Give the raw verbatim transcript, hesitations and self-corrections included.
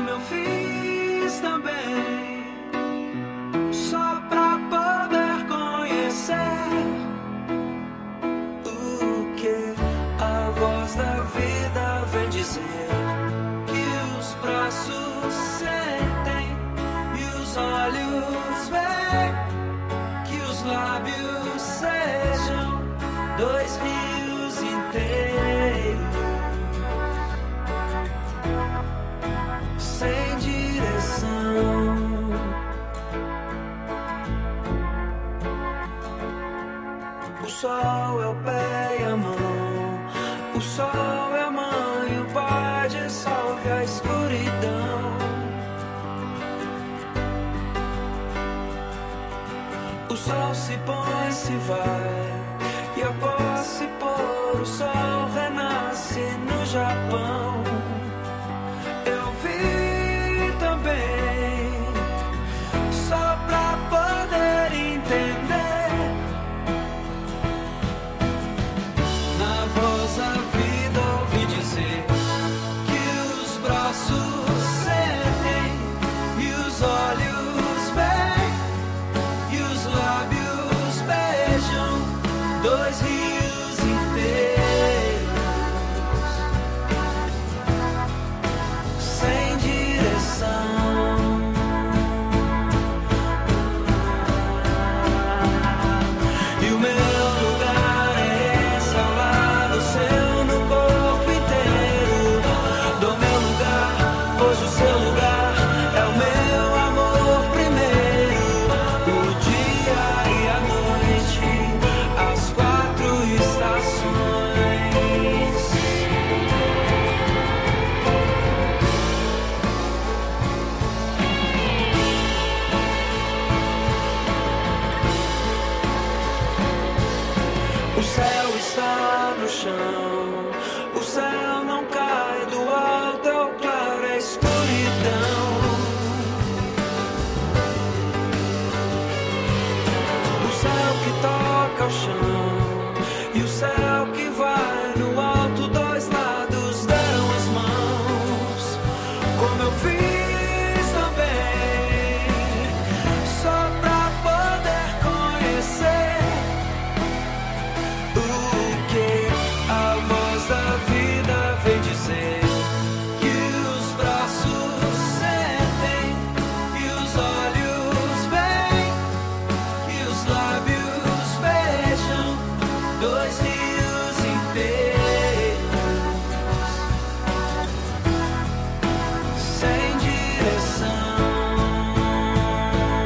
eu fiz também, só pra poder conhecer o que a voz da vida vem dizer. Que os braços sentem e os olhos veem, que os lábios sejam dois rios inteiros, sem direção. O sol é o pé e a mão, o sol é a mãe, o pai dissolve a escuridão. O sol se põe, se vai, e após se pôr, o sol renasce no Japão. Eu vi também, só pra poder entender, na voz da vida ouvi dizer que os braços sentem e os olhos veem e os lábios beijam dois rios inteiros, sem direção. E o meu lugar é esse, ao lado seu, no corpo inteiro. Do meu lugar, hoje o seu